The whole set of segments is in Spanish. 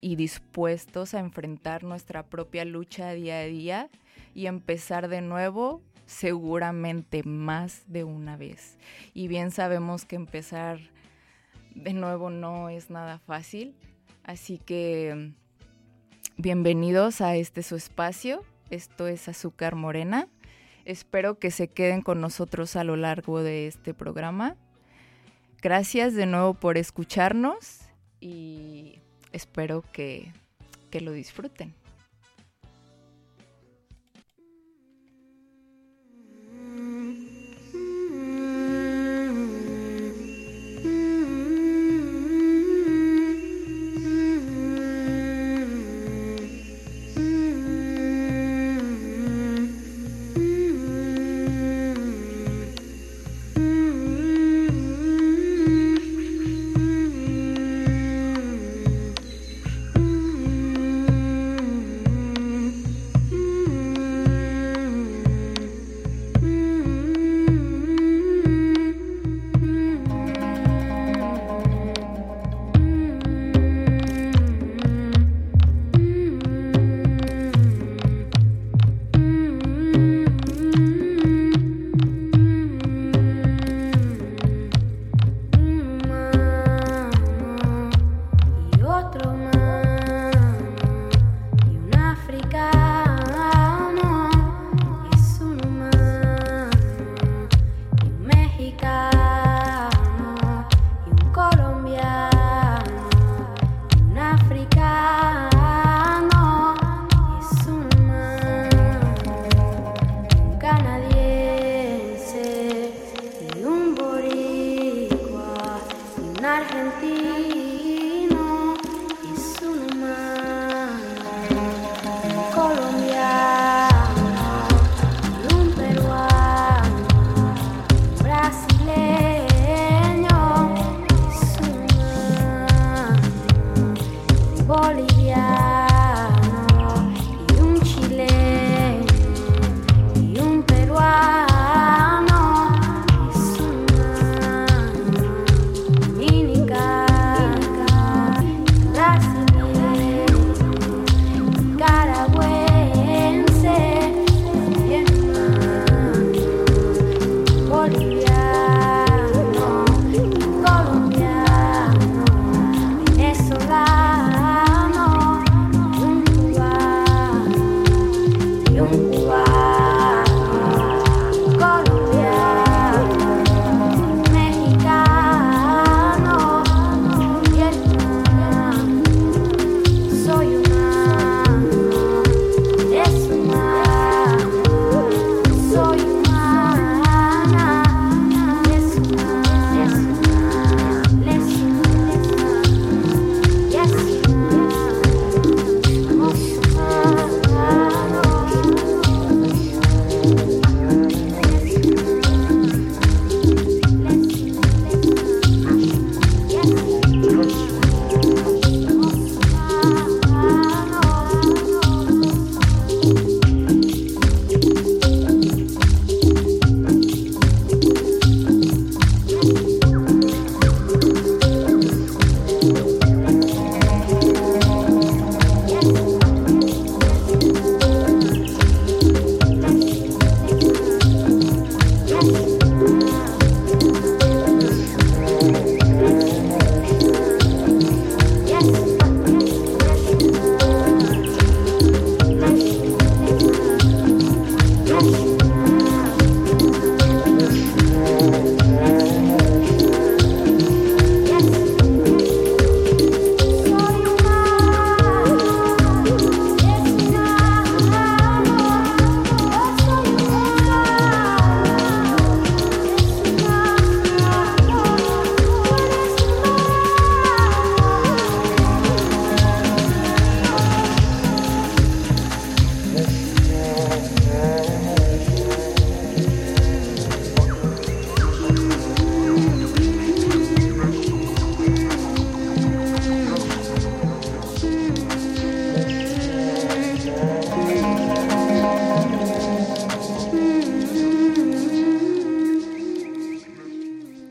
y dispuestos a enfrentar nuestra propia lucha día a día y empezar de nuevo, seguramente más de una vez. Y bien sabemos que empezar de nuevo no es nada fácil, así que bienvenidos a este su espacio. Esto es Azúcar Morena. Espero que se queden con nosotros a lo largo de este programa. Gracias de nuevo por escucharnos y espero que lo disfruten.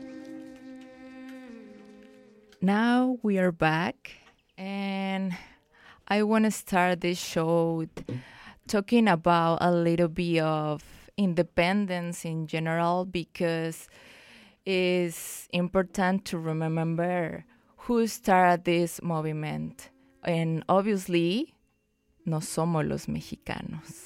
Now we are back, and I want to start this show talking about a little bit of independence in general because it's important to remember who started this movement. And obviously, no somos los mexicanos.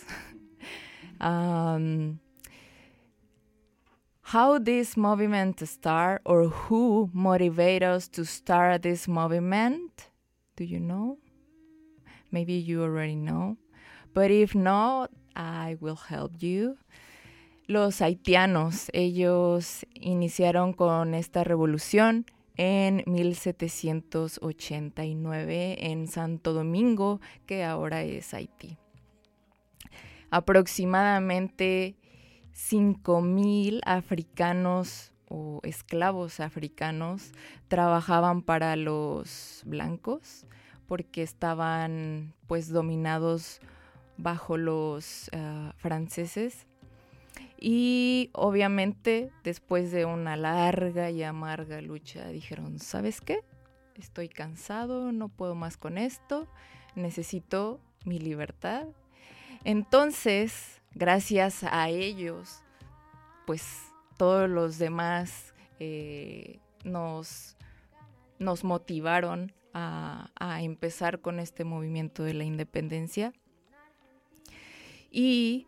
How this movement started or who motivated us to start this movement? Do you know? Maybe you already know. But if not, I will help you. Los haitianos, ellos iniciaron con esta revolución en 1789 en Santo Domingo, que ahora es Haití. Aproximadamente 5,000 africanos o esclavos africanos trabajaban para los blancos porque estaban pues dominados bajo los franceses. Y obviamente después de una larga y amarga lucha dijeron, ¿sabes qué? Estoy cansado, no puedo más con esto, necesito mi libertad. Entonces, gracias a ellos, pues todos los demás nos motivaron a empezar con este movimiento de la independencia. Y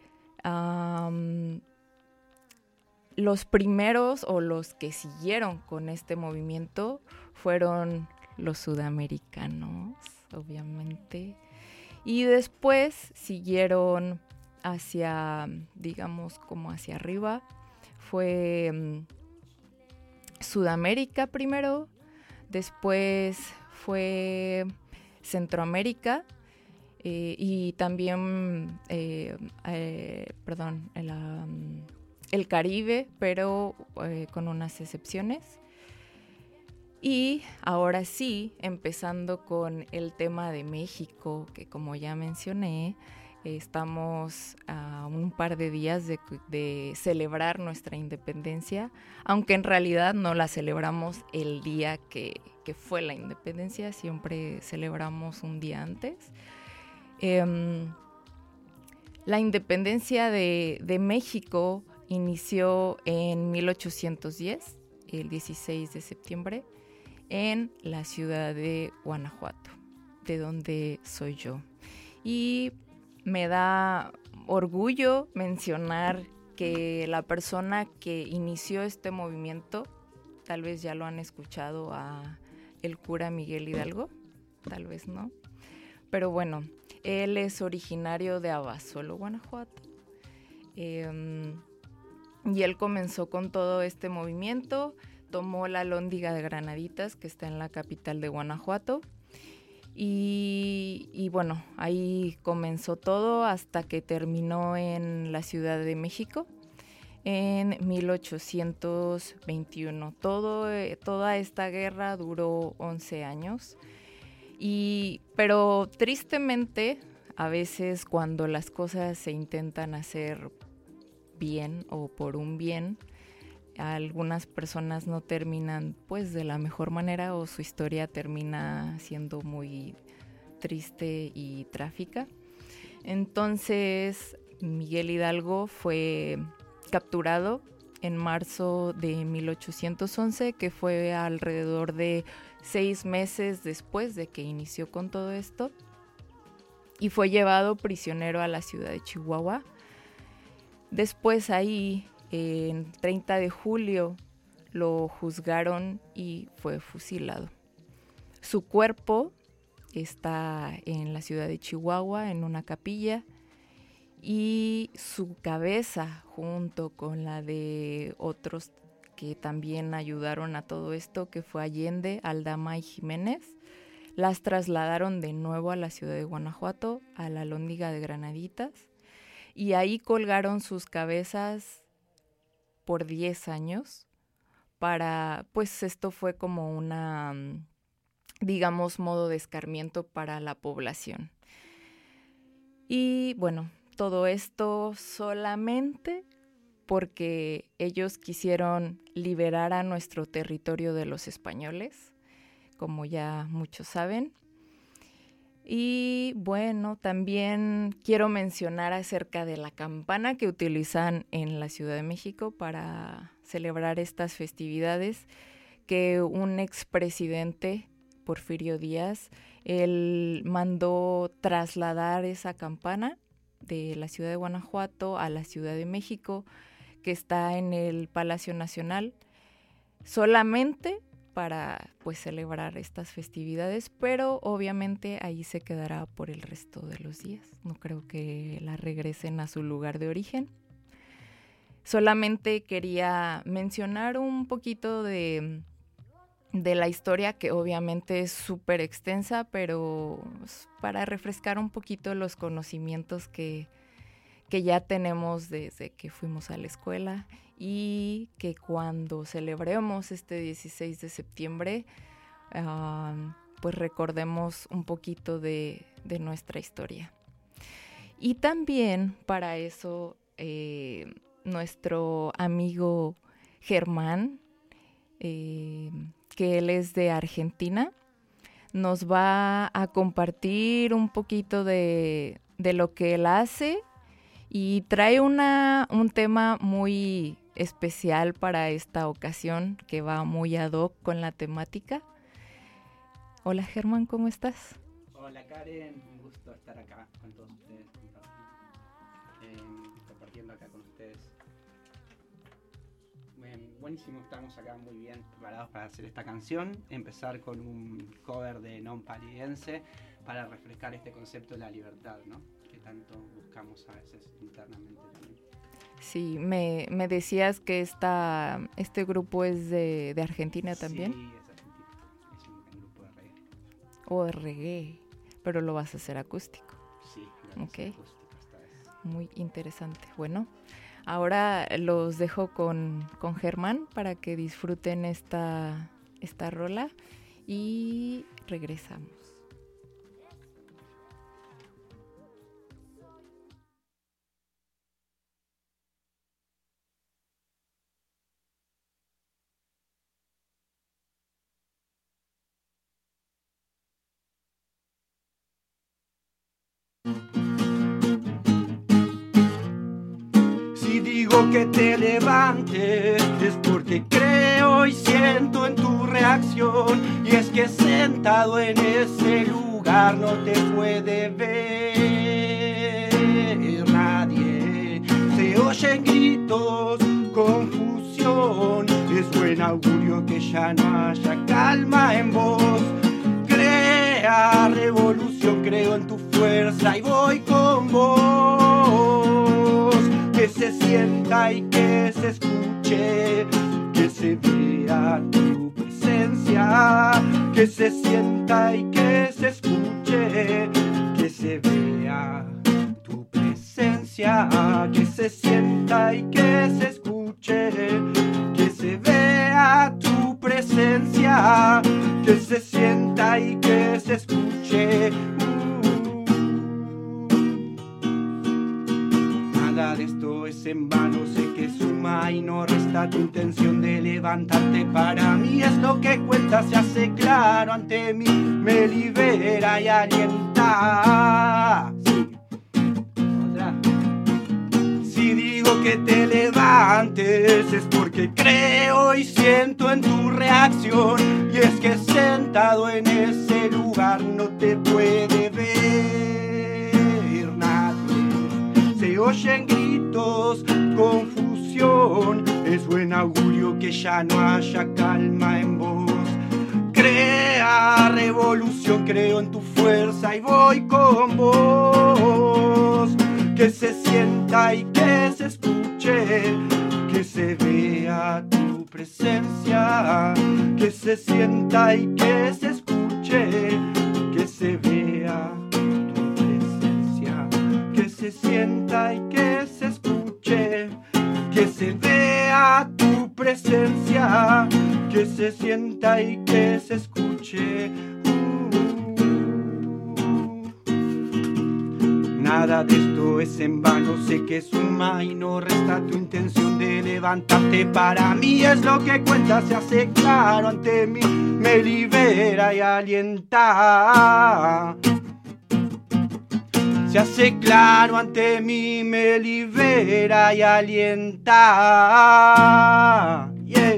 los primeros o los que siguieron con este movimiento fueron los sudamericanos, obviamente. Y después siguieron hacia, digamos, como hacia arriba. Fue Sudamérica primero, después fue Centroamérica y también, el Caribe, pero con unas excepciones. Y ahora sí, empezando con el tema de México, que como ya mencioné, estamos a un par de días de celebrar nuestra independencia, aunque en realidad no la celebramos el día que fue la independencia, siempre celebramos un día antes. La independencia de México inició en 1810, el 16 de septiembre, en la ciudad de Guanajuato, de donde soy yo. Y me da orgullo mencionar que la persona que inició este movimiento, tal vez ya lo han escuchado a el cura Miguel Hidalgo, tal vez no, pero bueno, él es originario de Abasolo, Guanajuato. Y él comenzó con todo este movimiento, tomó la Alhóndiga de Granaditas, que está en la capital de Guanajuato, y bueno, ahí comenzó todo hasta que terminó en la Ciudad de México en 1821. Toda esta guerra duró 11 años, pero tristemente, a veces cuando las cosas se intentan hacer bien o por un bien, algunas personas no terminan pues de la mejor manera o su historia termina siendo muy triste y trágica. Entonces Miguel Hidalgo fue capturado en marzo de 1811, que fue alrededor de 6 meses después de que inició con todo esto, y fue llevado prisionero a la ciudad de Chihuahua. Después ahí, en 30 de julio, lo juzgaron y fue fusilado. Su cuerpo está en la ciudad de Chihuahua, en una capilla, y su cabeza, junto con la de otros que también ayudaron a todo esto, que fue Allende, Aldama y Jiménez, las trasladaron de nuevo a la ciudad de Guanajuato, a la Alhóndiga de Granaditas, y ahí colgaron sus cabezas por 10 años pues esto fue como una, digamos, modo de escarmiento para la población. Y bueno, todo esto solamente porque ellos quisieron liberar a nuestro territorio de los españoles, como ya muchos saben. Y Y bueno, también quiero mencionar acerca de la campana que utilizan en la Ciudad de México para celebrar estas festividades, que un expresidente, Porfirio Díaz, él mandó trasladar esa campana de la ciudad de Guanajuato a la Ciudad de México, que está en el Palacio Nacional, solamente para pues celebrar estas festividades, pero obviamente ahí se quedará por el resto de los días. No creo que la regresen a su lugar de origen. Solamente quería mencionar un poquito de la historia, que obviamente es súper extensa, pero para refrescar un poquito los conocimientos que ya tenemos desde que fuimos a la escuela, y que cuando celebremos este 16 de septiembre, pues recordemos un poquito de nuestra historia. Y también para eso nuestro amigo Germán, que él es de Argentina, nos va a compartir un poquito de lo que él hace, y trae un tema muy especial para esta ocasión, que va muy ad hoc con la temática. Hola Germán, ¿cómo estás? Hola Karen, un gusto estar acá con todos ustedes, compartiendo acá con ustedes. Buenísimo, estamos acá muy bien preparados para hacer esta canción, empezar con un cover de Non Palidense para refrescar este concepto de la libertad, ¿no? Que tanto buscamos a veces internamente también. Sí, me decías que este grupo es de Argentina también. Sí, es argentino, es un grupo de reggae. O de reggae, pero lo vas a hacer acústico. Sí, lo okay. Acústico esta vez. Muy interesante. Bueno, ahora los dejo con Germán para que disfruten esta rola y regresamos. Si digo que te levantes es porque creo y siento en tu reacción, y es que sentado en ese lugar no te puede ver nadie. Se oyen gritos, confusión, es buen augurio que ya no haya calma en vos. Crea revolución, creo en tu fuerza y voy con vos. Que se sienta y que se escuche, que se vea tu presencia. Que se sienta y que se escuche, que se vea tu presencia. Que se sienta y que se escuche, que se vea tu presencia. Que se sienta y que se escuche. Nada de esto es en vano, sé que suma y no resta tu intención de levantarte. Para mí es lo que cuenta, se hace claro ante mí, me libera y alienta. Sí. Otra. Si digo que te levantes es porque creo y siento en tu reacción, y es que sentado en ese lugar no te puede ver nadie. Se oyen gritos, confusión, es buen augurio que ya no haya calma en vos. Crea revolución, creo en tu fuerza y voy con vos. Que se sienta y que se escuche, que se vea tu presencia. Que se sienta y que se escuche, que se vea tu presencia. Que se sienta y que se escuche, que se vea tu presencia. Que se sienta y que se escuche. Nada de esto es en vano, sé que suma y no resta tu intención de levantarte. Para mí es lo que cuenta, se hace claro ante mí, me libera y alienta. se hace claro ante mí, me libera y alienta. Yeah.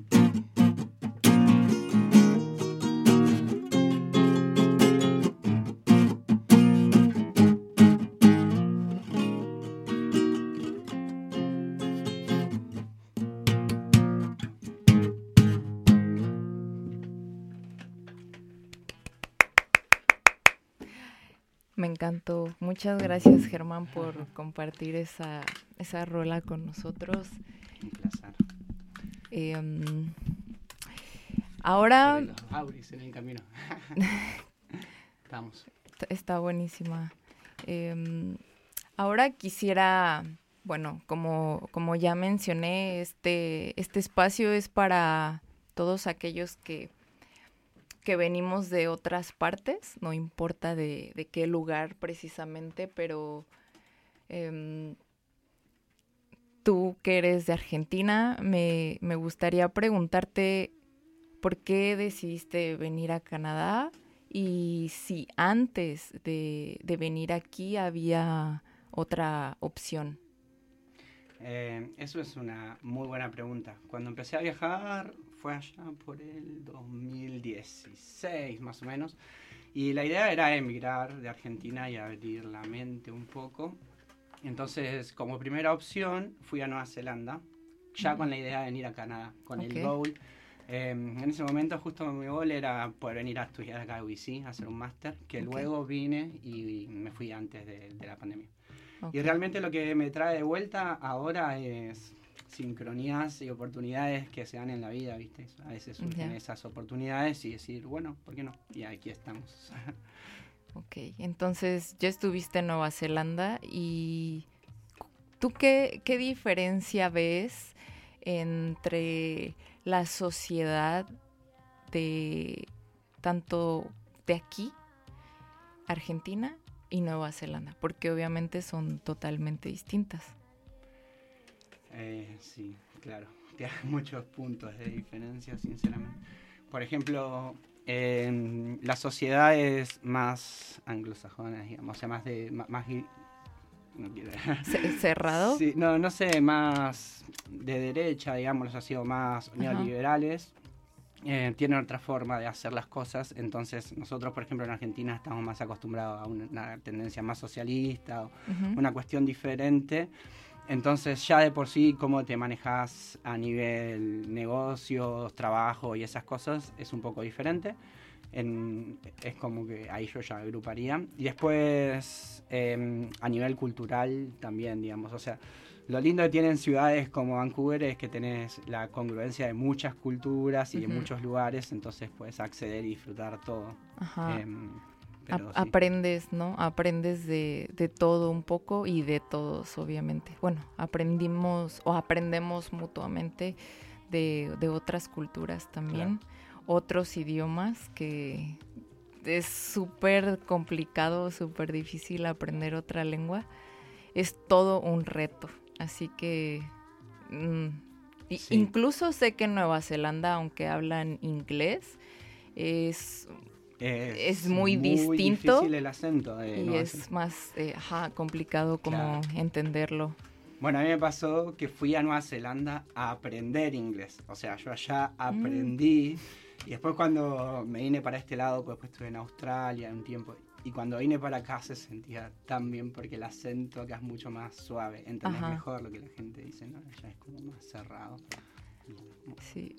Me encantó. Muchas gracias, Germán, por compartir esa rola con nosotros. Un placer. Ahora... Los Auris en el camino. Vamos. Está buenísima. Ahora quisiera, bueno, como ya mencioné, este espacio es para todos aquellos que venimos de otras partes, no importa de qué lugar precisamente, pero tú que eres de Argentina, me gustaría preguntarte por qué decidiste venir a Canadá y si antes de venir aquí había otra opción. Eso es una muy buena pregunta. Cuando empecé a viajar fue allá por el 2016 más o menos, y la idea era emigrar de Argentina y abrir la mente un poco. Entonces, como primera opción fui a Nueva Zelanda, ya con la idea de venir a Canadá, con el goal. En ese momento justo mi goal era poder venir a estudiar acá a UBC, a hacer un máster, que luego vine y me fui antes de la pandemia. Y realmente lo que me trae de vuelta ahora es sincronías y oportunidades que se dan en la vida, ¿viste? A veces surgen esas oportunidades y decir, bueno, ¿por qué no? Y aquí estamos. Ok, entonces ya estuviste en Nueva Zelanda y ¿tú qué diferencia ves entre la sociedad de tanto de aquí, Argentina, y Nueva Zelanda? Porque obviamente son totalmente distintas. Sí, claro. Hay muchos puntos de diferencia, sinceramente. Por ejemplo, la sociedad es más anglosajona, digamos, o sea, más no quiero... ¿Cerrado? Sí, no sé, más de derecha, digamos, ha sido más neoliberales. Tienen otra forma de hacer las cosas. Entonces nosotros, por ejemplo, en Argentina estamos más acostumbrados a una tendencia más socialista, una cuestión diferente. Entonces ya de por sí cómo te manejas a nivel negocios, trabajo y esas cosas es un poco diferente. Es como que ahí yo ya agruparía. Y después a nivel cultural también, digamos, o sea, lo lindo que tienen ciudades como Vancouver es que tenés la congruencia de muchas culturas y de muchos lugares, entonces puedes acceder y disfrutar todo. Aprendes, ¿no? Aprendes de todo un poco y de todos, obviamente. Bueno, aprendemos mutuamente de otras culturas también, otros idiomas, que es súper complicado, súper difícil aprender otra lengua. Es todo un reto, así que incluso sé que en Nueva Zelanda, aunque hablan inglés, es muy distinto, difícil el acento y es más complicado como entenderlo. Bueno, a mí me pasó que fui a Nueva Zelanda a aprender inglés, o sea, yo allá aprendí, y después cuando me vine para este lado, pues después estuve en Australia un tiempo, y cuando vine para acá se sentía tan bien porque el acento acá es mucho más suave, entendés mejor lo que la gente dice, ¿no? Allá es como más cerrado. Sí.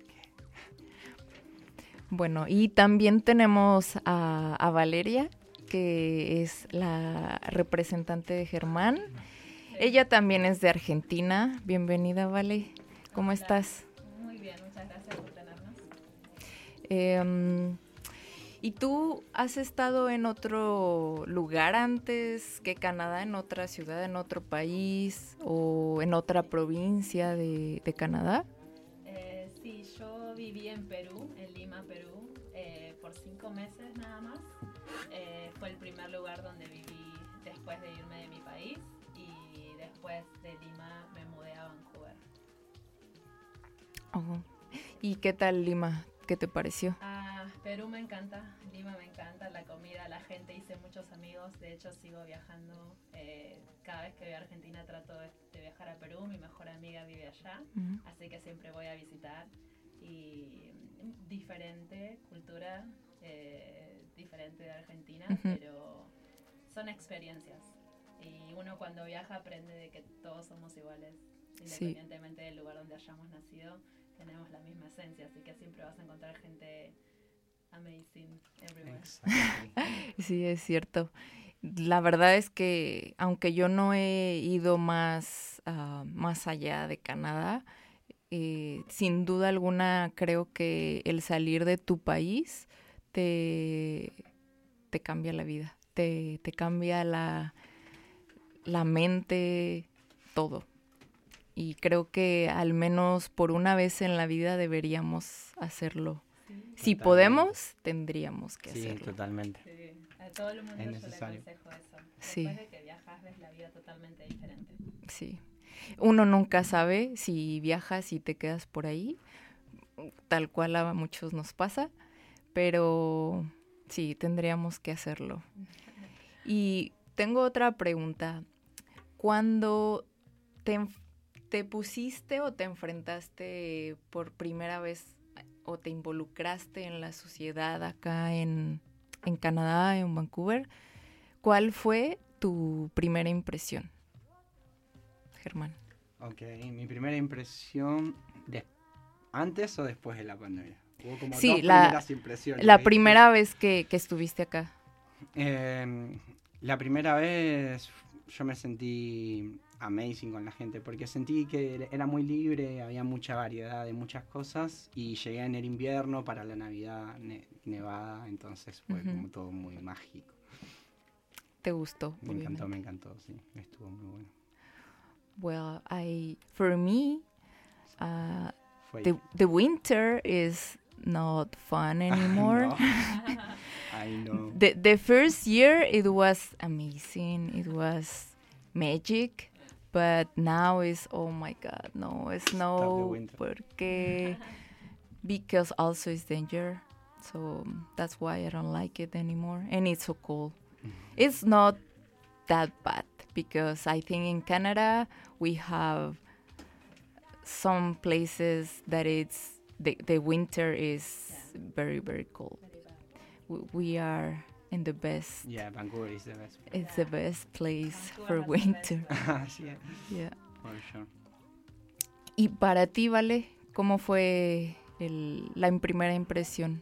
Bueno, y también tenemos a Valeria, que es la representante de Germán. Ella también es de Argentina. Bienvenida, Vale. ¿Cómo estás? Muy bien, muchas gracias por tenernos. ¿Y tú has estado en otro lugar antes que Canadá, en otra ciudad, en otro país o en otra provincia de Canadá? Sí, yo viví en Perú, en Lima, Perú, por 5 meses nada más. Fue el primer lugar donde viví después de irme de mi país, y después de Lima me mudé a Vancouver. ¿Y qué tal Lima? ¿Qué te pareció? Perú me encanta, Lima me encanta. encanta la comida, la gente, hice muchos amigos, de hecho sigo viajando. Cada vez que voy a Argentina trato de viajar a Perú, mi mejor amiga vive allá, así que siempre voy a visitar. Y diferente cultura, diferente de Argentina, pero son experiencias. Y uno cuando viaja aprende de que todos somos iguales, independientemente del lugar donde hayamos nacido, tenemos la misma esencia, así que siempre vas a encontrar gente amazing everywhere. Exactly. Sí, es cierto. La verdad es que aunque yo no he ido más allá de Canadá, sin duda alguna creo que el salir de tu país te cambia la vida, te cambia la mente, todo. Y creo que al menos por una vez en la vida deberíamos hacerlo. Si podemos, tendríamos que hacerlo. Sí, totalmente. Sí, a todo el mundo Es yo le necesario. aconsejo eso. Sí. Después de que viajas ves la vida totalmente diferente. Sí. Uno nunca sabe si viajas y te quedas por ahí, tal cual a muchos nos pasa, pero sí, tendríamos que hacerlo. Y tengo otra pregunta. ¿Cuándo te pusiste o te enfrentaste por primera vez o te involucraste en la sociedad acá en Canadá, en Vancouver? ¿Cuál fue tu primera impresión, Germán? Ok, mi primera impresión, ¿antes o después de la pandemia? Hubo como Sí, dos primeras impresiones. la ¿viste? primera vez que estuviste acá. La primera vez yo me sentí amazing con la gente porque sentí que era muy libre, había mucha variedad de muchas cosas y llegué en el invierno para la Navidad nevada, entonces fue como todo muy mágico. ¿Te gustó? Me encantó, sí, estuvo muy bueno. Well, for me, the winter is not fun anymore. I know. The first year it was amazing, it was magic, but now it's, oh my God, no, snow, because also it's danger, so that's why I don't like it anymore, and it's so cold. It's not that bad, because I think in Canada we have some places that it's the winter is very, very cold. We are in the best. Yeah, Vancouver is the best. It's the best place for winter. Yeah, for sure. Y para ti, Vale, ¿cómo fue la primera impresión?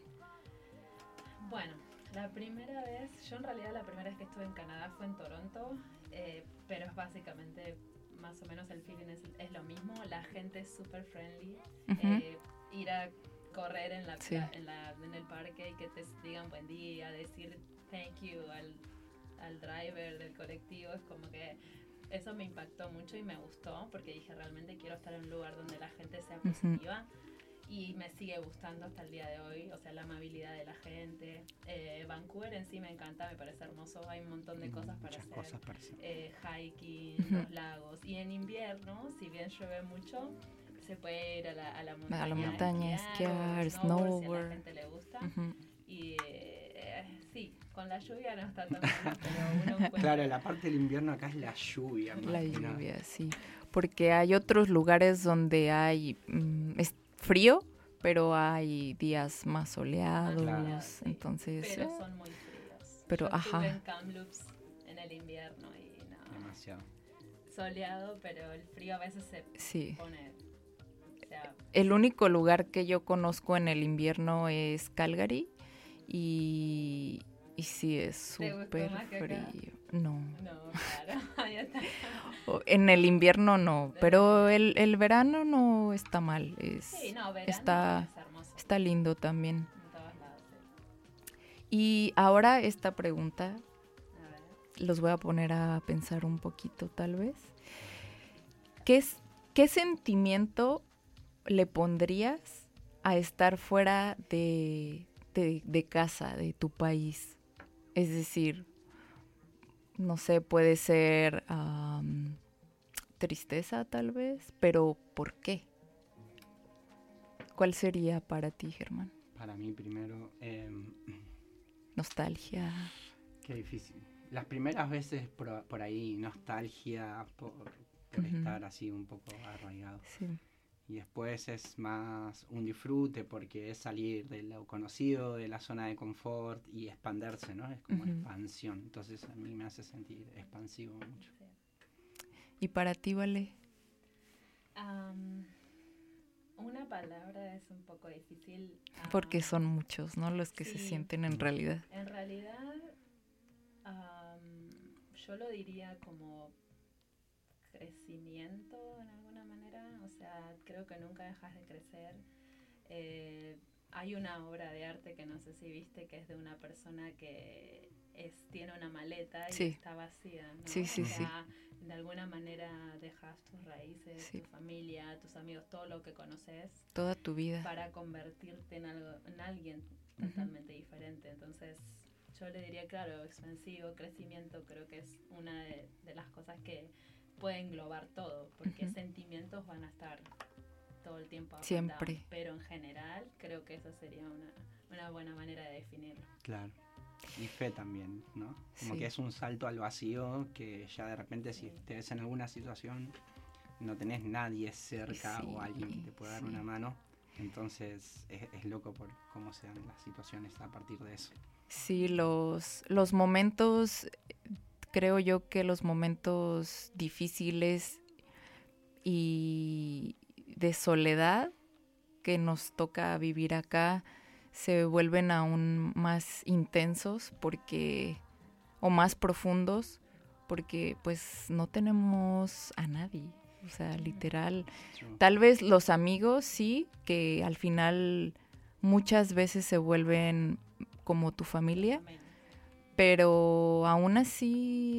Bueno, la primera vez, yo en realidad la primera vez que estuve en Canadá fue en Toronto, pero es básicamente más o menos el feeling es lo mismo. La gente es súper friendly. Ir a correr en el parque y que te digan buen día, decir thank you al driver del colectivo, es como que eso me impactó mucho y me gustó porque dije realmente quiero estar en un lugar donde la gente sea positiva. Y me sigue gustando hasta el día de hoy, o sea, la amabilidad de la gente. Vancouver en sí me encanta, me parece hermoso, hay un montón de cosas para hacer. Hiking, los lagos. Y en invierno, si bien llueve mucho, se puede ir a la montaña, esquiar, snowboard. Si a la gente le gusta. Y sí, con la lluvia no está tan bueno, pero uno Claro, la parte del invierno acá es la lluvia. La lluvia, sí. Porque hay otros lugares donde hay frío, pero hay días más soleados, claro, sí. Entonces... Pero son muy fríos. Pero, yo estuve en Kamloops en el invierno y no... Demasiado. Soleado, pero el frío a veces se pone... O sea, el único lugar que yo conozco en el invierno es Calgary y sí es súper frío. No, claro, ahí está. En el invierno no, pero el verano no está mal. Verano está lindo también. En todos lados, sí. Y ahora esta pregunta, los voy a poner a pensar un poquito tal vez. ¿Qué sentimiento le pondrías a estar fuera de casa, de tu país? Es decir, no sé, puede ser tristeza tal vez, pero ¿por qué? ¿Cuál sería para ti, Germán? Para mí primero, nostalgia. Qué difícil. Las primeras veces por ahí, nostalgia por estar así un poco arraigado. Sí. Y después es más un disfrute porque es salir de lo conocido, de la zona de confort y expandirse, ¿no? Es como expansión. Entonces a mí me hace sentir expansivo mucho. ¿Y para ti, Vale? Una palabra es un poco difícil. Porque son muchos, ¿no? Los que sí, se sienten en realidad. En realidad, yo lo diría como crecimiento en alguna manera. O sea, creo que nunca dejas de crecer. Hay una obra de arte que no sé si viste, que es de una persona que tiene una maleta y está vacía, ¿no? Sí. De alguna manera dejas tus raíces, tu familia, tus amigos, todo lo que conoces. Toda tu vida. Para convertirte en alguien totalmente diferente. Entonces, yo le diría, claro, expansivo, crecimiento, creo que es una de las cosas que puede englobar todo, porque sentimientos van a estar todo el tiempo siempre. Pero en general, creo que esa sería una buena manera de definirlo. Claro. Y fe también, ¿no? Como que es un salto al vacío que ya de repente si te ves en alguna situación no tenés nadie cerca o alguien que te pueda dar una mano, entonces es loco por cómo se dan las situaciones a partir de eso. Sí, los momentos, creo yo que los momentos difíciles y de soledad que nos toca vivir acá se vuelven aún más intensos o más profundos porque pues no tenemos a nadie, o sea, literal. Tal vez los amigos sí, que al final muchas veces se vuelven como tu familia, pero aún así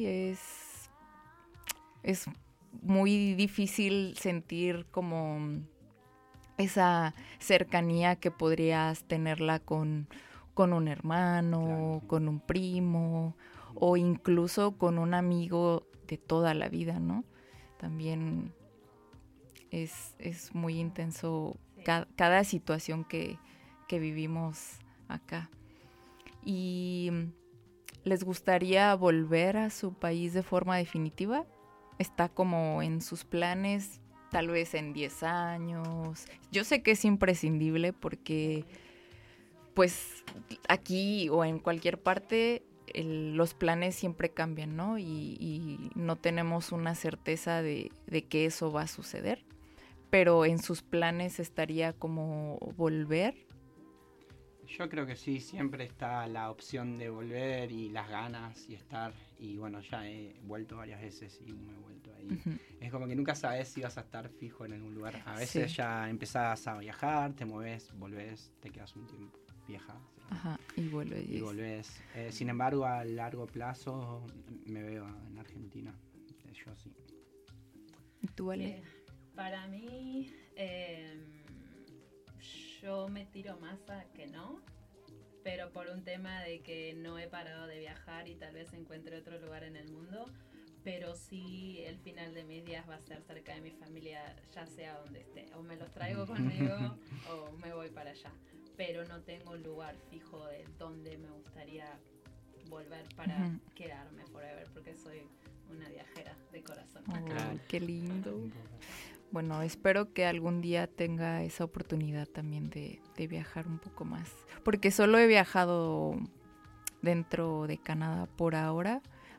es muy difícil sentir como esa cercanía que podrías tenerla con un hermano, con un primo o incluso con un amigo de toda la vida, ¿no? También es muy intenso cada situación que vivimos acá. ¿Y les gustaría volver a su país de forma definitiva? ¿Está como en sus planes? Tal vez en 10 años. Yo sé que es imprescindible porque, pues, aquí o en cualquier parte los planes siempre cambian, ¿no? Y no tenemos una certeza de que eso va a suceder. Pero en sus planes estaría como volver. Yo creo que sí, siempre está la opción de volver y las ganas y estar. Y bueno, ya he vuelto varias veces y me he vuelto ahí. Uh-huh. Es como que nunca sabes si vas a estar fijo en algún lugar. A veces ya empezás a viajar, te mueves, volvés, te quedas un tiempo, viajas. Ajá, y vuelves. Y volvés. Sin embargo, a largo plazo me veo en Argentina. Yo sí. ¿Y tú, Ale? Para mí... yo me tiro más a que no, pero por un tema de que no he parado de viajar y tal vez encuentre otro lugar en el mundo, pero sí el final de mis días va a ser cerca de mi familia, ya sea donde esté, o me los traigo conmigo o me voy para allá, pero no tengo un lugar fijo de donde me gustaría volver para quedarme forever, porque soy una viajera de corazón. Oh, claro. Qué lindo. Bueno, espero que algún día tenga esa oportunidad también de viajar un poco más. Porque solo he viajado dentro de Canadá por ahora,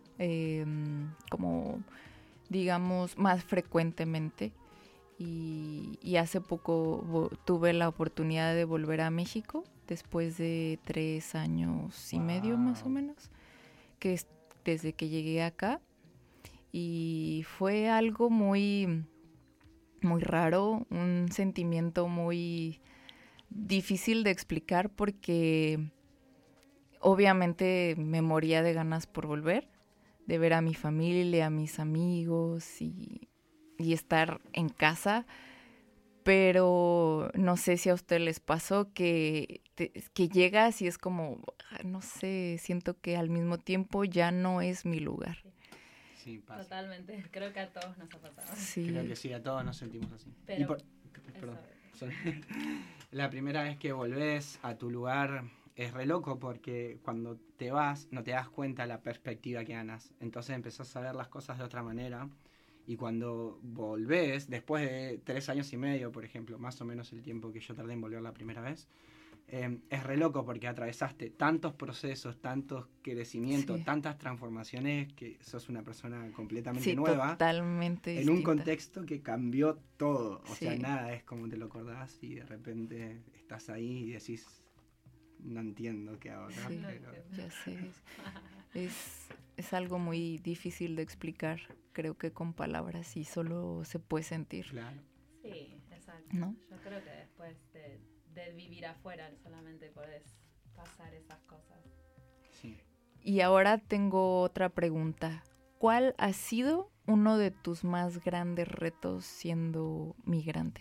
como digamos más frecuentemente. Y hace poco tuve la oportunidad de volver a México después de 3 años y medio más o menos, que es desde que llegué acá. Y fue algo muy... muy raro, un sentimiento muy difícil de explicar porque obviamente me moría de ganas por volver, de ver a mi familia, a mis amigos y estar en casa, pero no sé si a usted les pasó que llegas y es como, no sé, siento que al mismo tiempo ya no es mi lugar. Sí, pasa. Totalmente, creo que a todos nos ha pasado. Sí. Creo que sí, a todos nos sentimos así. Pero, perdón, la primera vez que volvés a tu lugar es re loco porque cuando te vas no te das cuenta de la perspectiva que ganas. Entonces empezás a ver las cosas de otra manera. Y cuando volvés, después de 3 años y medio, por ejemplo, más o menos el tiempo que yo tardé en volver la primera vez, es re loco porque atravesaste tantos procesos, tantos crecimientos, tantas transformaciones, que sos una persona completamente nueva. Totalmente en distinta. un contexto que cambió todo. O sea, nada es como te lo acordás y de repente estás ahí y decís, no entiendo qué hago acá. Sí, pero... ya sé. Es algo muy difícil de explicar. Creo que con palabras sí solo se puede sentir. Claro. Sí, exacto. ¿No? Yo creo que después de vivir afuera solamente podés pasar esas cosas. Sí. Y ahora tengo otra pregunta. ¿Cuál ha sido uno de tus más grandes retos siendo migrante?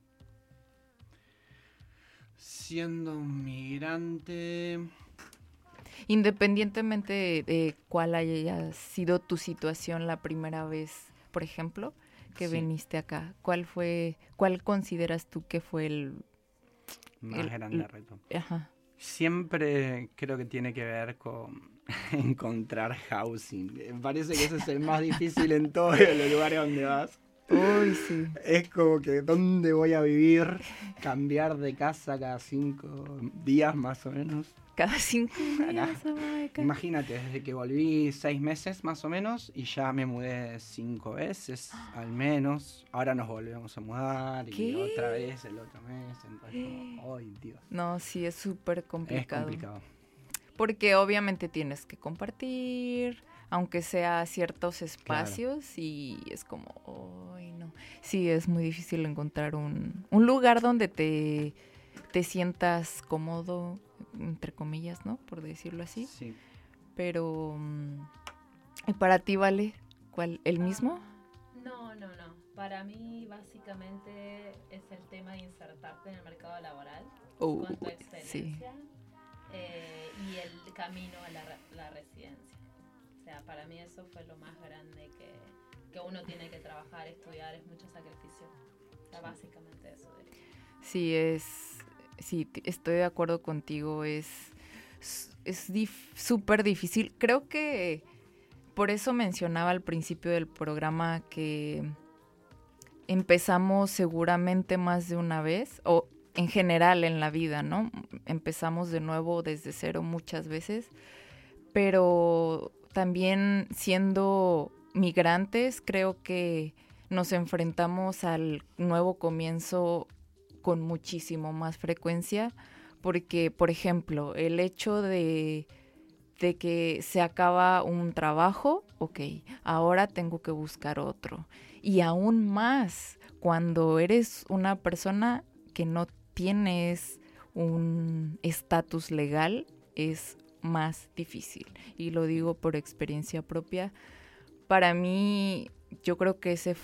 Siendo un migrante... Independientemente de cuál haya sido tu situación la primera vez, por ejemplo, que viniste acá, ¿cuál consideras tú que fue el más grande reto? Ajá. Siempre creo que tiene que ver con encontrar housing. Me parece que ese es el más difícil en todos los lugares donde vas. Uy, sí. Es como que ¿dónde voy a vivir? Cambiar de casa cada 5 días más o menos. Cada 5 días, Imagínate, desde que volví 6 meses más o menos y ya me mudé 5 veces al menos. Ahora nos volvemos a mudar y otra vez el otro mes. Entonces, como, ¡ay, Dios! No, sí, es súper complicado. Es complicado. Porque obviamente tienes que compartir, aunque sea ciertos espacios, y es como, ¡ay, no! Sí, es muy difícil encontrar un lugar donde te sientas cómodo, entre comillas, ¿no? Por decirlo así. Sí. Pero, ¿y para ti, Vale? ¿Cuál? ¿El mismo? No. Para mí, básicamente, es el tema de insertarte en el mercado laboral con tu experiencia y el camino a la residencia. O sea, para mí eso fue lo más grande que uno tiene que trabajar, estudiar, es mucho sacrificio. O sea, básicamente eso. Sí, estoy de acuerdo contigo, es súper difícil. Creo que por eso mencionaba al principio del programa que empezamos seguramente más de una vez, o en general en la vida, ¿no? Empezamos de nuevo desde cero muchas veces, pero también siendo migrantes creo que nos enfrentamos al nuevo comienzo con muchísimo más frecuencia, porque, por ejemplo, el hecho de que se acaba un trabajo, ok, ahora tengo que buscar otro. Y aún más cuando eres una persona que no tienes un estatus legal, es más difícil. Y lo digo por experiencia propia. Para mí, yo creo que ese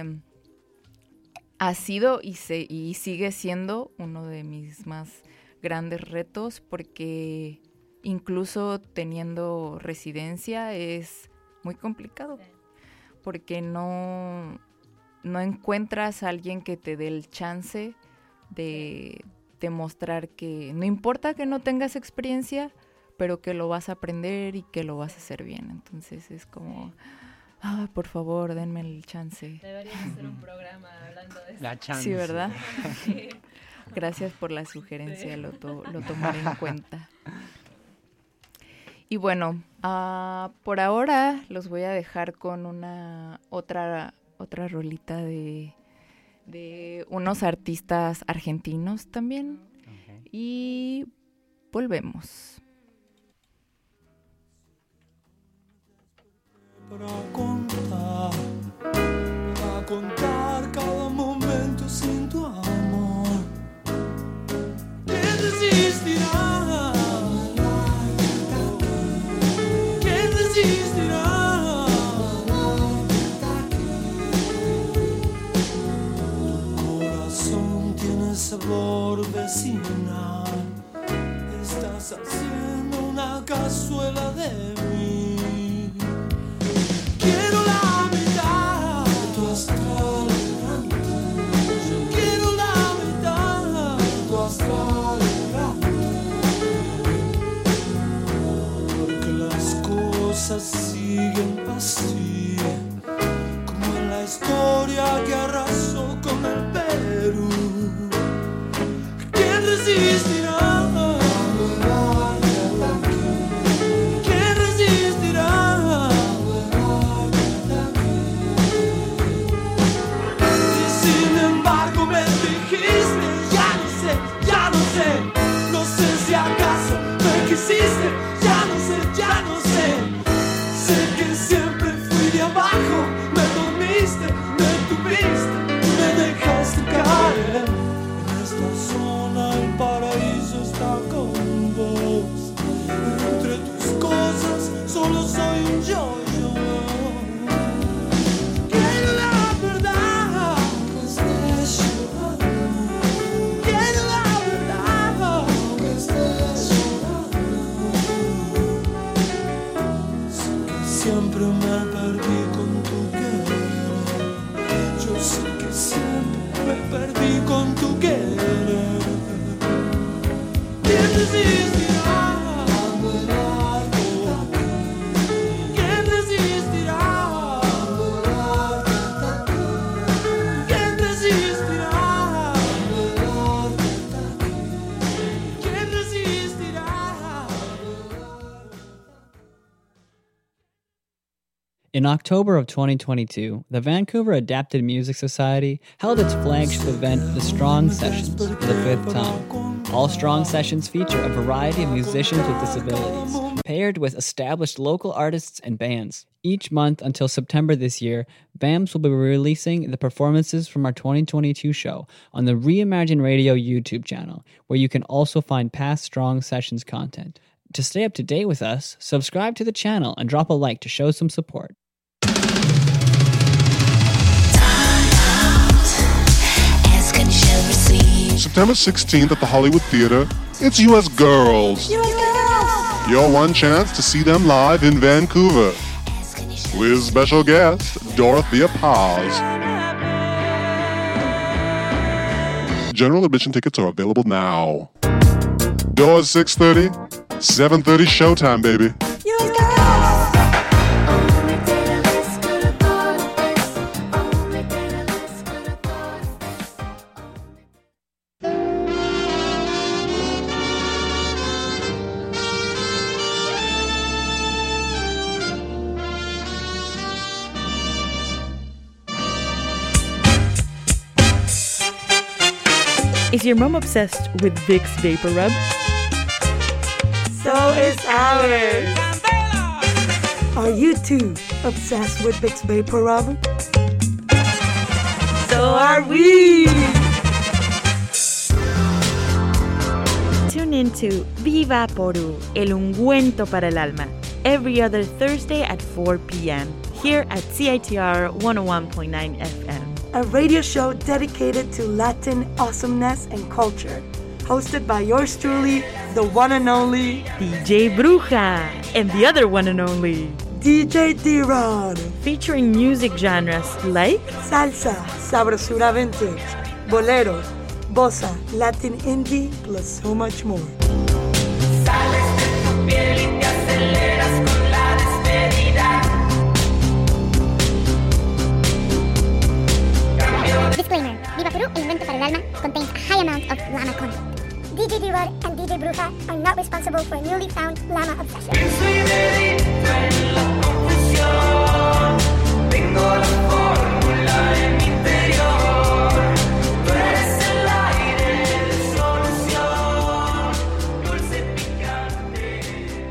ha sido y sigue siendo uno de mis más grandes retos, porque incluso teniendo residencia es muy complicado, porque no encuentras a alguien que te dé el chance de demostrar que no importa que no tengas experiencia, pero que lo vas a aprender y que lo vas a hacer bien. Entonces es como... por favor, denme el chance. Deberíamos hacer un programa hablando de eso. La chance. Sí, ¿verdad? Sí. Gracias por la sugerencia, lo tomaré en cuenta. Y bueno, por ahora los voy a dejar con otra rolita de unos artistas argentinos también. Okay. Y volvemos. Para contar cada momento sin tu amor. ¿Quién resistirá? ¿Quién resistirá? Tu corazón tiene sabor vecinal. Estás haciendo una cazuela de mí. Quiero la mitad de tu astral. Yo quiero perdí con tu querer. ¿Quién resistirá a morar por ti? ¿Quién resistirá a morar por ti? ¿Quién resistirá a morar por ti? ¿Quién resistirá a morar? In October of 2022, the Vancouver Adapted Music Society held its flagship event, the Strong Sessions, for the 5th time. All Strong Sessions feature a variety of musicians with disabilities, paired with established local artists and bands. Each month until September this year, VAMS will be releasing the performances from our 2022 show on the Reimagine Radio YouTube channel, where you can also find past Strong Sessions content. To stay up to date with us, subscribe to the channel and drop a like to show some support. September 16th at the Hollywood Theater, it's US Girls. Your one chance to see them live in Vancouver. With special guest, Dorothea Paz. General admission tickets are available now. Doors 6:30, 7:30 showtime, baby. Is your mom obsessed with Vicks Vapor Rub? So is ours. Are you too obsessed with Vicks Vapor Rub? So are we. Tune into Viva Poru, el ungüento para el alma, every other Thursday at 4 p.m. here at CITR 101.9 FM. A radio show dedicated to Latin awesomeness and culture. Hosted by yours truly, the one and only DJ Bruja, and the other one and only DJ D-Rod. Featuring music genres like salsa, sabrosura vintage, boleros, bossa, Latin indie, plus so much more. Sales de tu piel y te aceleras con la despedida. Disclaimer. Viva Perú, el invento para el alma, contains a high amount of llama content. DJ D-Rod and DJ Bruja are not responsible for newly found llama obsession. Tengo la fórmula en mi interior. Tú eres el aire de solución, dulce picante.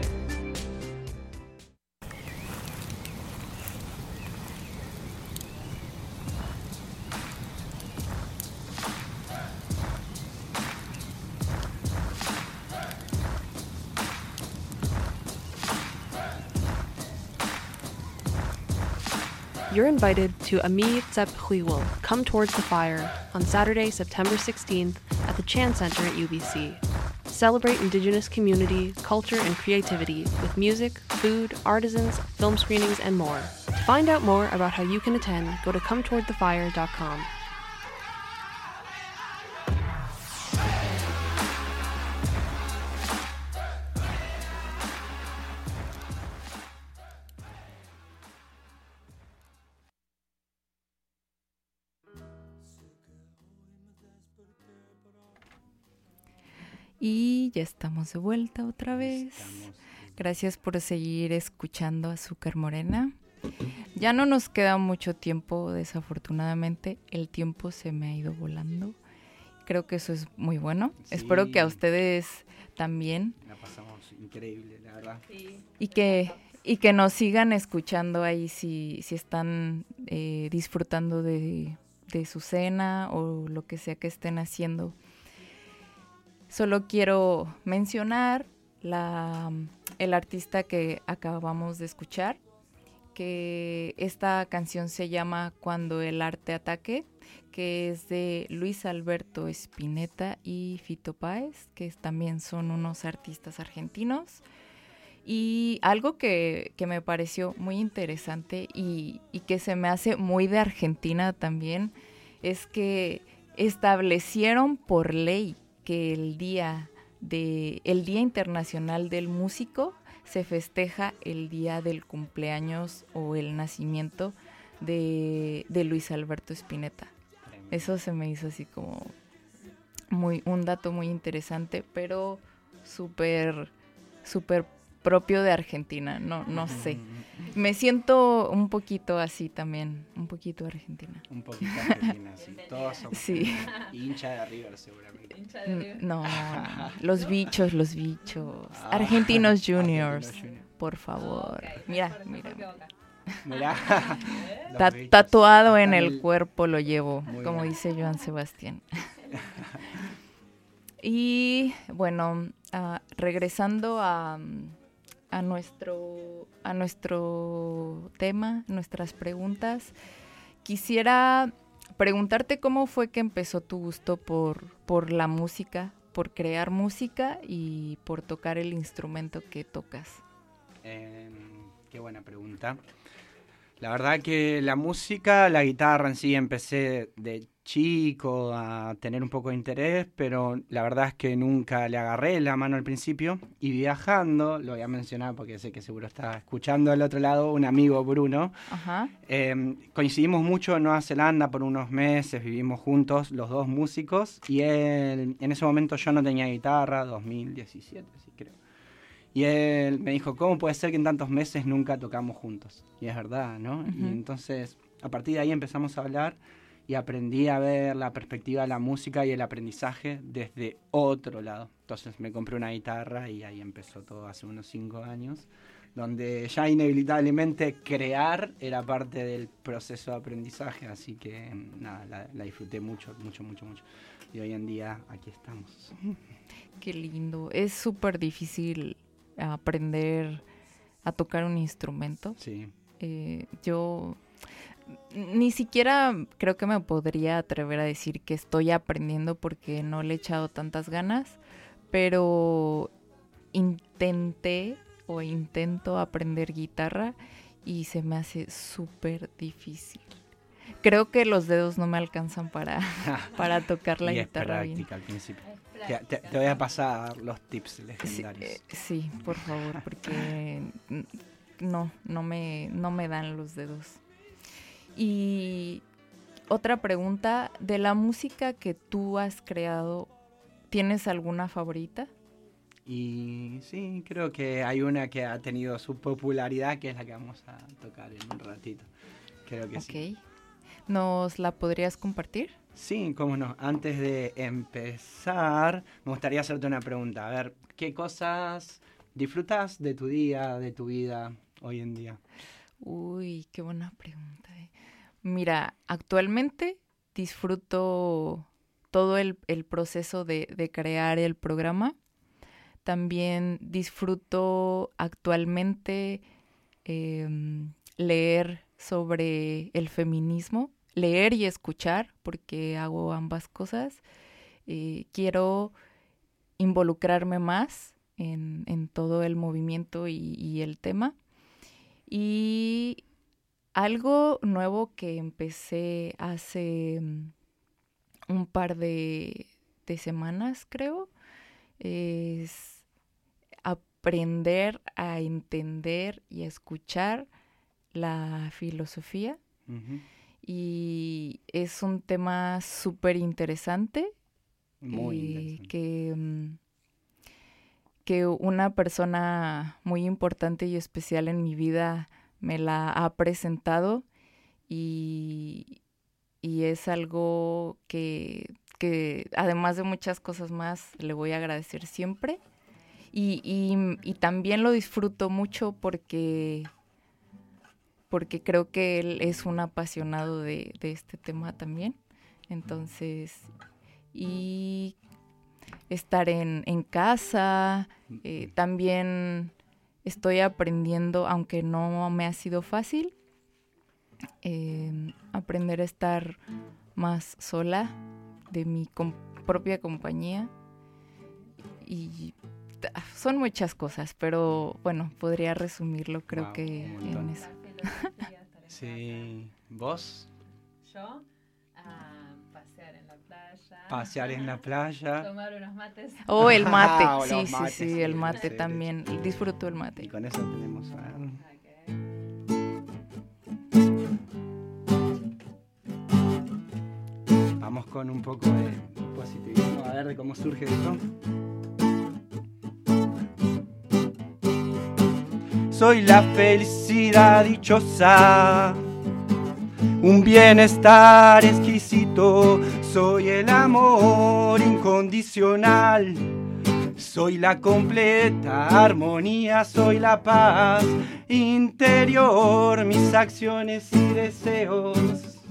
You're invited to Ami Tsep Huiwol, Come Towards the Fire, on Saturday, September 16th at the Chan Center at UBC. Celebrate Indigenous community, culture, and creativity with music, food, artisans, film screenings, and more. To find out more about how you can attend, go to cometowardthefire.com. Y ya estamos de vuelta otra vez. Gracias por seguir escuchando Azúcar Morena. Ya no nos queda mucho tiempo, desafortunadamente. El tiempo se me ha ido volando. Creo que eso es muy bueno. Sí. Espero que a ustedes también. La pasamos increíble, la verdad. Sí. Y que nos sigan escuchando ahí si están disfrutando de su cena o lo que sea que estén haciendo. Solo quiero mencionar el artista que acabamos de escuchar, que esta canción se llama Cuando el arte ataque, que es de Luis Alberto Spinetta y Fito Páez, que también son unos artistas argentinos. Y algo que me pareció muy interesante y que se me hace muy de Argentina también, es que establecieron por ley que el Día Internacional del Músico se festeja el día del cumpleaños o el nacimiento de Luis Alberto Spinetta. Eso se me hizo así como un dato muy interesante, pero súper propio de Argentina, no sé. Me siento un poquito así también, un poquito argentina. Un poquito argentina, sí. Todos somos sí. Hincha de River, seguramente. No, los bichos. Argentinos Juniors, por favor. Okay. Mira. Tatuado en el cuerpo lo llevo, muy como bien. Dice Joan Sebastián. Y bueno, regresando a nuestro tema, nuestras preguntas, quisiera preguntarte cómo fue que empezó tu gusto por la música, por crear música y por tocar el instrumento que tocas. Qué buena pregunta. La verdad que la música, la guitarra en sí, empecé de chico a tener un poco de interés, pero la verdad es que nunca le agarré la mano al principio. Y viajando, lo voy a mencionar porque sé que seguro está escuchando al otro lado, un amigo, Bruno. Ajá. Coincidimos mucho en Nueva Zelanda por unos meses, vivimos juntos, los dos músicos. Y él, en ese momento yo no tenía guitarra, 2017, sí creo. Y él me dijo, ¿cómo puede ser que en tantos meses nunca tocamos juntos? Y es verdad, ¿no? Uh-huh. Y entonces, a partir de ahí empezamos a hablar y aprendí a ver la perspectiva de la música y el aprendizaje desde otro lado. Entonces me compré una guitarra y ahí empezó todo hace unos 5 años, donde ya inevitablemente crear era parte del proceso de aprendizaje. Así que, nada, la disfruté mucho. Y hoy en día aquí estamos. Qué lindo. Es súper difícil aprender a tocar un instrumento. Sí. Yo ni siquiera creo que me podría atrever a decir que estoy aprendiendo porque no le he echado tantas ganas, pero intento aprender guitarra y se me hace súper difícil. Creo que los dedos no me alcanzan para tocar la guitarra bien. Al principio. Te voy a pasar los tips legendarios. Sí, por favor, porque no me dan los dedos. Y otra pregunta, de la música que tú has creado, ¿tienes alguna favorita? Y sí, creo que hay una que ha tenido su popularidad, que es la que vamos a tocar en un ratito. Creo que sí. Ok. ¿Nos la podrías compartir? Sí, cómo no. Antes de empezar, me gustaría hacerte una pregunta. A ver, ¿qué cosas disfrutas de tu día, de tu vida hoy en día? Uy, qué buena pregunta. Mira, actualmente disfruto todo el proceso de crear el programa. También disfruto actualmente leer sobre el feminismo. Leer y escuchar, porque hago ambas cosas. Quiero involucrarme más en todo el movimiento y el tema. Y algo nuevo que empecé hace un par de semanas, creo, es aprender a entender y a escuchar la filosofía. Uh-huh. Y es un tema súper interesante. Muy interesante. Que una persona muy importante y especial en mi vida me la ha presentado. Y es algo que además de muchas cosas más le voy a agradecer siempre. Y también lo disfruto mucho porque creo que él es un apasionado de este tema también. Entonces, y estar en casa, también estoy aprendiendo, aunque no me ha sido fácil, aprender a estar más sola, de mi propia compañía. Y son muchas cosas, pero bueno, podría resumirlo creo que en eso. Sí. ¿Vos? Yo, pasear en la playa. Pasear en la playa. Tomar unos mates. Oh, el mate. Los Sí, mates, sí, el mate sí. también. Disfruto el mate. Y con eso tenemos Vamos con un poco de positivismo, a ver de cómo surge esto. Soy la felicidad dichosa, un bienestar exquisito, soy el amor incondicional, soy la completa armonía, soy la paz interior, mis acciones y deseos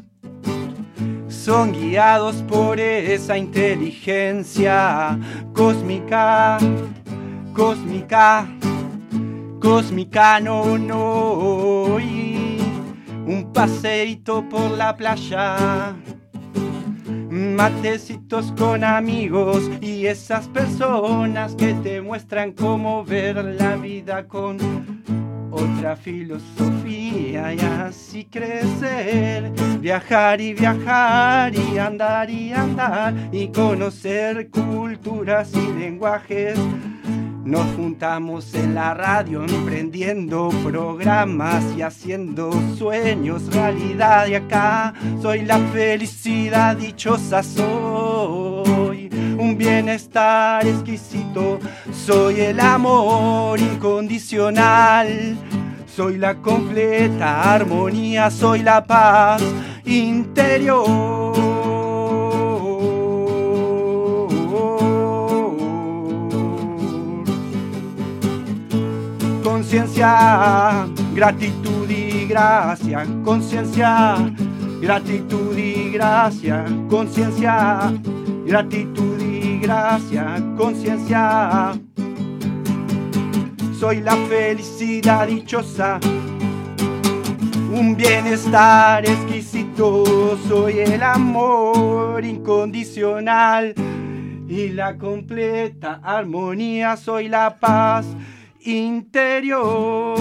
son guiados por esa inteligencia cósmica, cósmica, cósmica, no, y un paseíto por la playa, matecitos con amigos y esas personas que te muestran cómo ver la vida con otra filosofía y así crecer, viajar y viajar y andar y conocer culturas y lenguajes. Nos juntamos en la radio emprendiendo programas y haciendo sueños realidad y acá soy la felicidad dichosa, soy un bienestar exquisito, soy el amor incondicional, soy la completa armonía, soy la paz interior. Conciencia, gratitud y gracia, conciencia, gratitud y gracia, conciencia, gratitud y gracia, conciencia. Soy la felicidad dichosa, un bienestar exquisito, soy el amor incondicional y la completa armonía, soy la paz interior.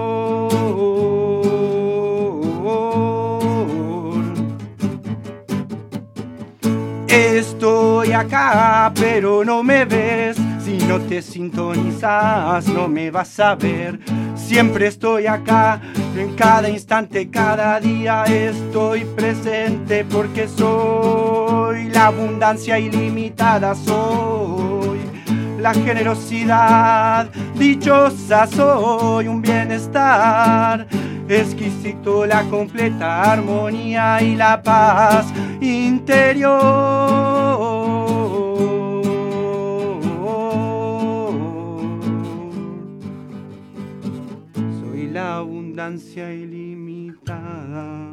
Estoy acá, pero no me ves. Si no te sintonizas, no me vas a ver. Siempre estoy acá, en cada instante, cada día estoy presente porque soy la abundancia ilimitada, soy la generosidad dichosa, soy un bienestar exquisito, la completa armonía y la paz interior. Soy la abundancia ilimitada.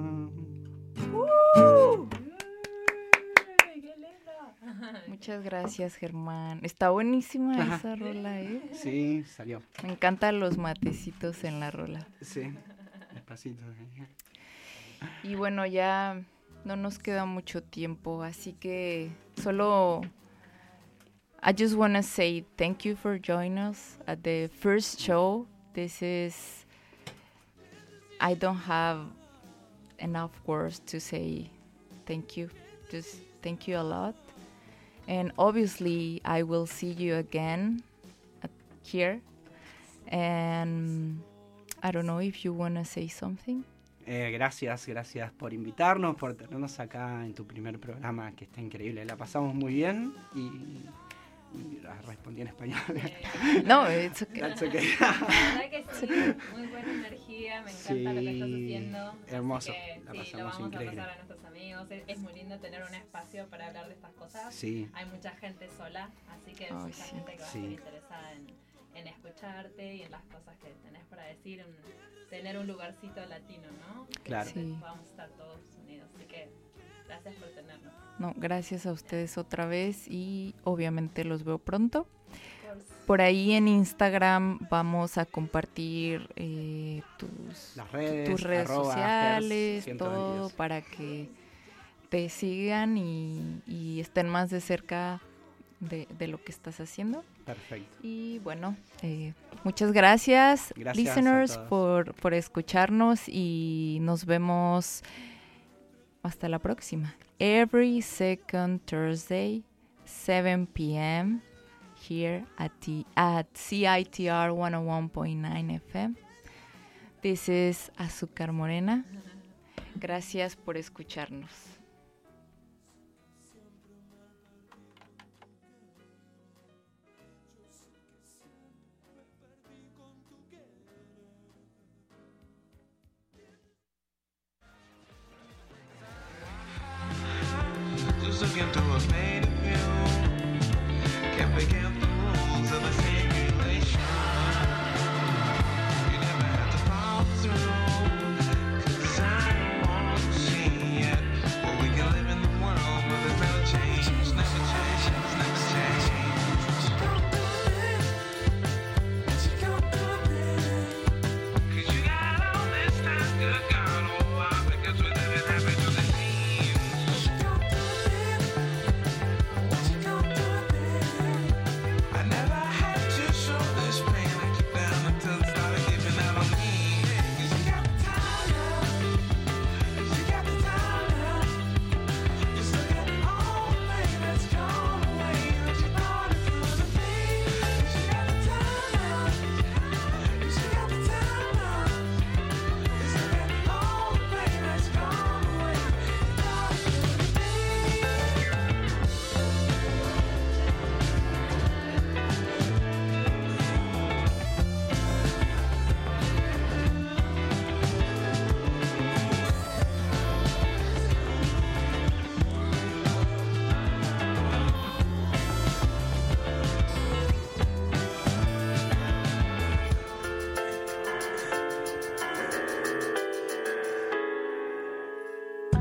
Muchas gracias, Germán. Está buenísima esa rola, ¿eh? Sí, salió. Me encantan los matecitos en la rola. Sí, despacito. Y bueno, ya no nos queda mucho tiempo, así que solo I just want to say thank you for joining us at the first show. I don't have enough words to say thank you. Just thank you a lot. And obviously, I will see you again here. And I don't know if you want to say something. Gracias por invitarnos, por tenernos acá en tu primer programa, que está increíble. La pasamos muy bien y respondí en español. No, it's okay. That's okay. La verdad que sí, muy buena energía, me encanta lo que estás haciendo. Hermoso, que, la sí, pasamos lo vamos increíble. a pasar a nuestros amigos. Es muy lindo tener un espacio para hablar de estas cosas. Sí. Hay mucha gente sola, así que hay mucha gente que va a estar interesada en escucharte y en las cosas que tenés para decir, tener un lugarcito latino, ¿no? Claro. Sí. Vamos a estar todos unidos, así que gracias por tenernos. No, gracias a ustedes otra vez y obviamente los veo pronto. Por ahí en Instagram vamos a compartir tus redes sociales, todo para que te sigan y estén más de cerca de lo que estás haciendo. Perfecto. Y bueno, muchas gracias listeners, por escucharnos y nos vemos hasta la próxima. Every second Thursday, 7 p.m. here at CITR 101.9 FM. This is Azúcar Morena. Gracias por escucharnos. Tus vientos me